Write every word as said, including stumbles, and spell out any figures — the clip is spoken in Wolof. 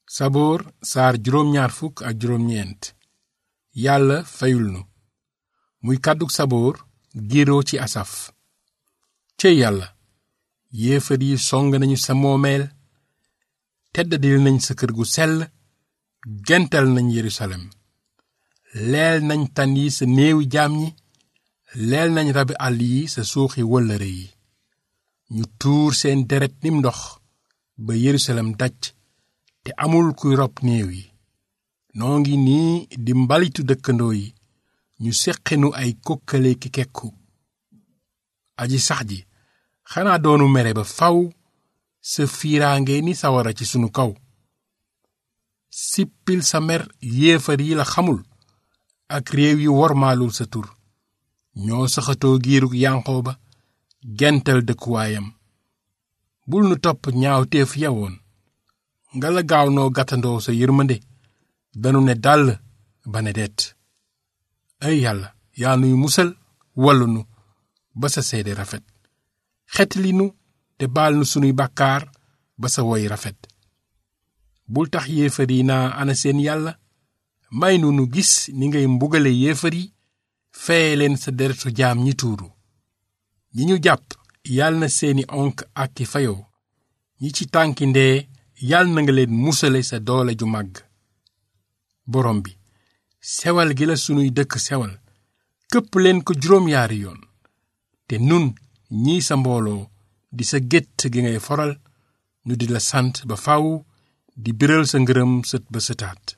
saboor saar juróom ñaar fukk ak juróom ñeent yàlla fayul nu muy kàddug saboor giiroo ci asaf cey yàlla yéefar yi song nañu sa moomeel teddadil nañ sa kër gu sell gental nañ yerusalem leel nañ tan yi sa néewi jaam ñi leel nañ rabi àll yi sa suuxi wëllëre yi ñu tuur seen deret nim ndox ba yerusalem daj te amul kuy rob néew yi noo ngi nii di mbalitu dëkkandoo yi ñu séqinu ay kokkale ki kekku aji sax ji xanaa doonu mere ba faw sa fiiraange ni sawara ci sunu kaw sippil sa mer yéefar yi la xamul ak réew yi wormaalul sa tur ñoo saxatoo giirug yanqooba gental dëkkuwaayam bul nu topp ñaawteef yawoon nga la gaaw noo gàttandoo sa yërmande danu ne dàll ba ne det ay yàlla yaa nuy musal wallu nu ba sa seede rafet xetli nu te baal nu sunuy bàkkaar ba sa woy rafet bul tax yéefar yi naa ana seen yàlla may nu nu gis ni ngay mbugale yéefar yi feye leen sa deretu jaam ñi tuuru ñi ñu jàpp yal na seeni onk ak ki fayoo ñi ci tànki ndee yal na nga leen musale sa doole ju màgg borom bi sewal gi la sunuy dëkk sewal këpp leen ko juróom yaari yoon te nun ñii sa mbooloo di sa gétt gi ngay foral nu di la sant ba faw di biral sa ngërëm sët ba sëtaat